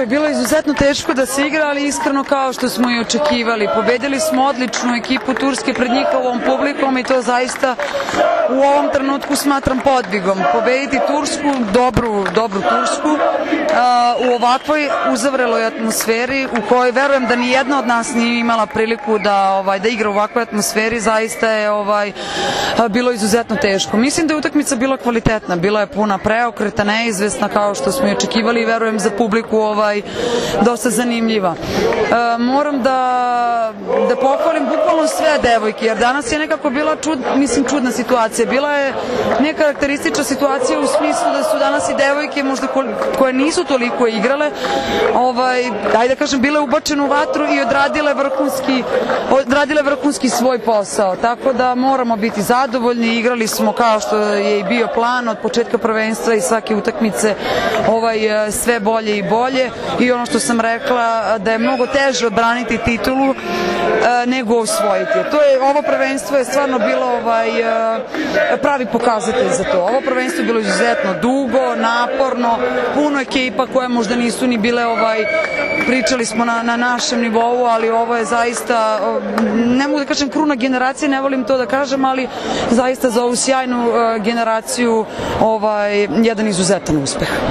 Bilo je izuzetno teško da se igra, ali iskreno kao što smo i očekivali. Pobedili smo odličnu ekipu Turske pred njihovom publikom i to zaista u ovom trenutku smatram podvigom. Pobediti Tursku, dobru Tursku, u ovakvoj uzavreloj atmosferi u kojoj verujem da ni jedna od nas nije imala priliku da igra u ovakvoj atmosferi, zaista je bilo izuzetno teško. Mislim da je utakmica bila kvalitetna, bila je puna preokreta, neizvesna kao što smo i očekivali i verujem za publiku dosta zanimljiva. Moram da pohvalim bukvalno sve devojke, jer danas je nekako bila čudna situacija. Bila je nekarakteristična situacija u smislu da su danas i devojke možda koje nisu toliko igrale, ajde da kažem, bile ubačene u vatru i odradile vrhunski svoj posao. Tako da moramo biti zadovoljni, igrali smo kao što je i bio plan od početka prvenstva i svake utakmice sve bolje i bolje i ono što sam rekla da je mnogo teže odbraniti titulu nego osvojiti. Ovo prvenstvo je stvarno bilo pravi pokazatelj za to. Ovo prvenstvo je bilo izuzetno dugo, naporno, puno ekipa koje možda nisu ni bile, pričali smo na našem nivou, ali ovo je zaista, ne mogu da kažem kruna generacije, ne volim to da kažem, ali zaista za ovu sjajnu generaciju jedan izuzetan uspeh.